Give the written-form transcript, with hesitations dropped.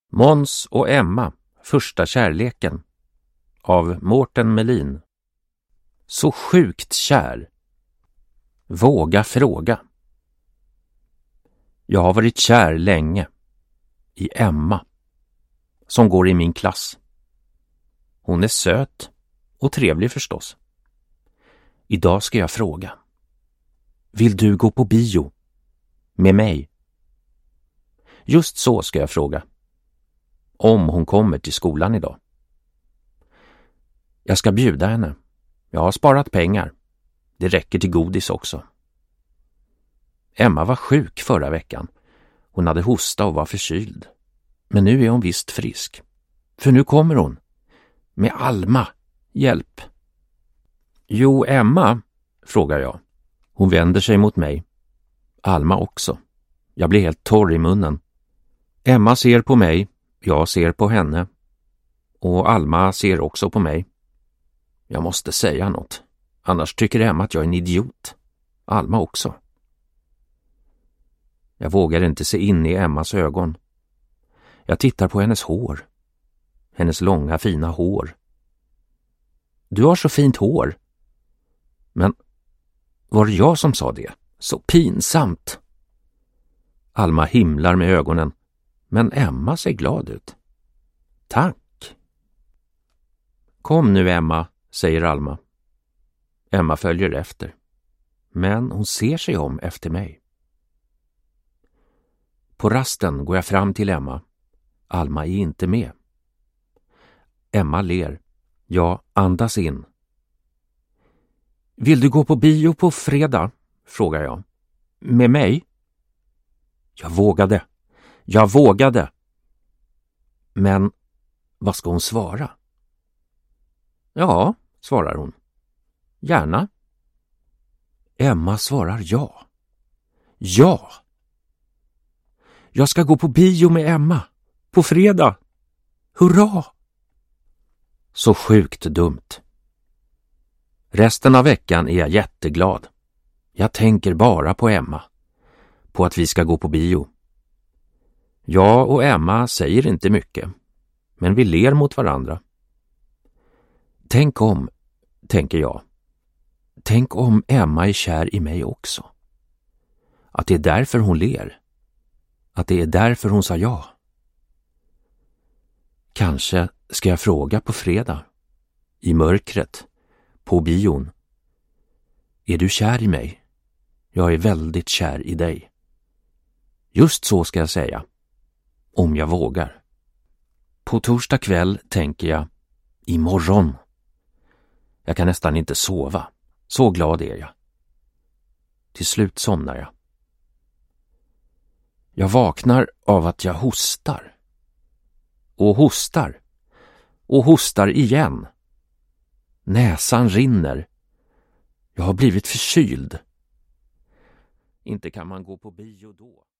Måns och Emma, första kärleken av Mårten Melin. Så sjukt kär. Våga fråga. Jag har varit kär länge i Emma som går i min klass. Hon är söt och trevlig förstås. Idag ska jag fråga. Vill du gå på bio med mig? Just så ska jag fråga. Om hon kommer till skolan idag. Jag ska bjuda henne. Jag har sparat pengar. Det räcker till godis också. Emma var sjuk förra veckan. Hon hade hosta och var förkyld. Men nu är hon visst frisk. För nu kommer hon. Med Alma. Hjälp. Jo, Emma, frågar jag. Hon vänder sig mot mig. Alma också. Jag blir helt torr i munnen. Emma ser på mig. Jag ser på henne. Och Alma ser också på mig. Jag måste säga något. Annars tycker Emma att jag är en idiot. Alma också. Jag vågar inte se in i Emmas ögon. Jag tittar på hennes hår. Hennes långa fina hår. Du har så fint hår. Men var det jag som sa det? Så pinsamt. Alma himlar med ögonen. Men Emma ser glad ut. Tack. Kom nu Emma, säger Alma. Emma följer efter. Men hon ser sig om efter mig. På rasten går jag fram till Emma. Alma är inte med. Emma ler. Jag andas in. Vill du gå på bio på fredag? Frågar jag. Med mig? Jag vågade. Men vad ska hon svara? Ja, svarar hon. Gärna. Emma svarar ja. Ja! Jag ska gå på bio med Emma. På fredag. Hurra! Så sjukt dumt. Resten av veckan är jag jätteglad. Jag tänker bara på Emma. På att vi ska gå på bio. Jag och Emma säger inte mycket. Men vi ler mot varandra. Tänk om, tänker jag. Tänk om Emma är kär i mig också. Att det är därför hon ler. Att det är därför hon sa ja. Kanske ska jag fråga på fredag. I mörkret. På bion. Är du kär i mig? Jag är väldigt kär i dig. Just så ska jag säga. Om jag vågar. På torsdag kväll tänker jag. Imorgon. Jag kan nästan inte sova. Så glad är jag. Till slut somnar jag. Jag vaknar av att jag hostar. Och hostar. Och hostar igen. Näsan rinner. Jag har blivit förkyld. Inte kan man gå på bio då.